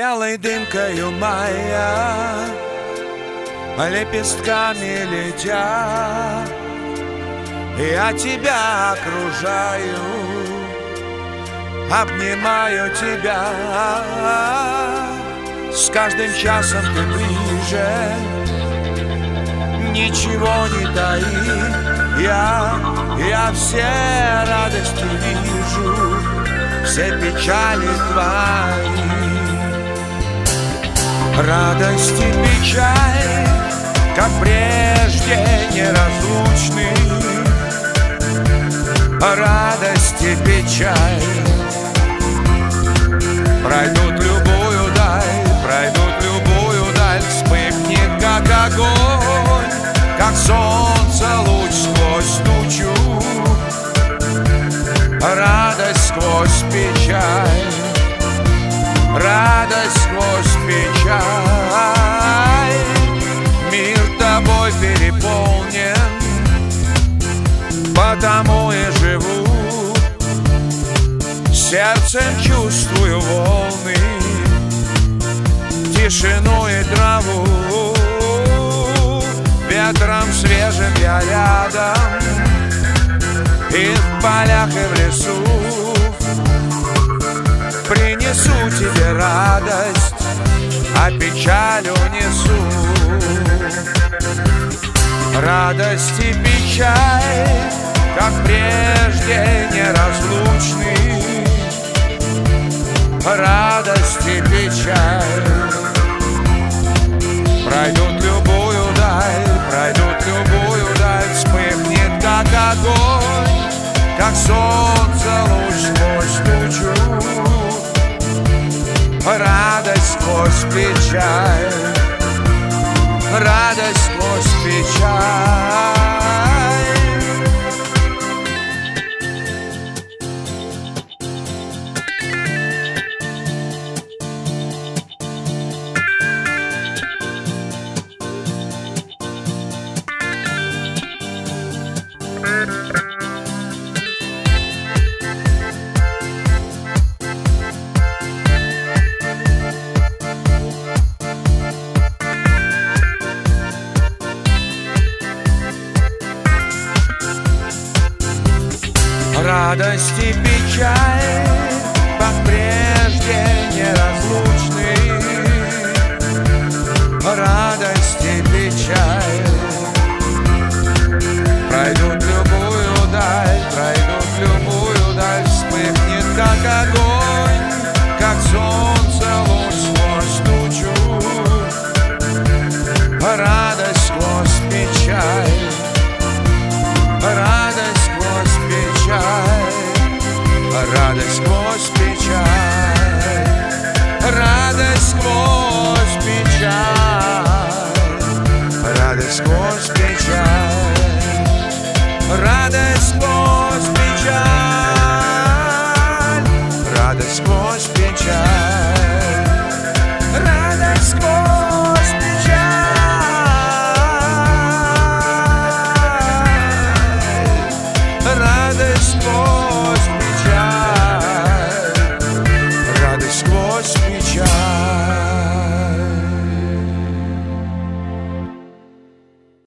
белой дымкою мая, лепестками летя, я тебя окружаю, обнимаю тебя. С каждым часом ты ближе, ничего не таи. Я все радости вижу, все печали твои. Радость и печаль, как прежде, неразлучны. Радость и печаль пройдут любую даль, вспыхнет, как огонь, как солнце луч сквозь тучу. Радость сквозь печаль, радость сквозь печаль. Мир тобой переполнен, потому и живу. Сердцем чувствую волны, тишину и траву. Ветром свежим я рядом, и в полях, и в лесу. Принесу тебе радость, а печаль унесу. Радость и печаль, как прежде, неразлучны. Радость и печаль пройдут любую даль, вспыхнет, как огонь, как солнце луч сквозь тучу. Радость сквозь печаль, радость сквозь печаль. Радость и печаль, как прежде, неразлучны. Радость и печаль пройдут любую даль, вспыхнет, как огонь, как солнце луч сквозь тучу. Радость сквозь печаль, радость сквозь печаль, радость сквозь печаль, радость сквозь печаль, радость сквозь печаль.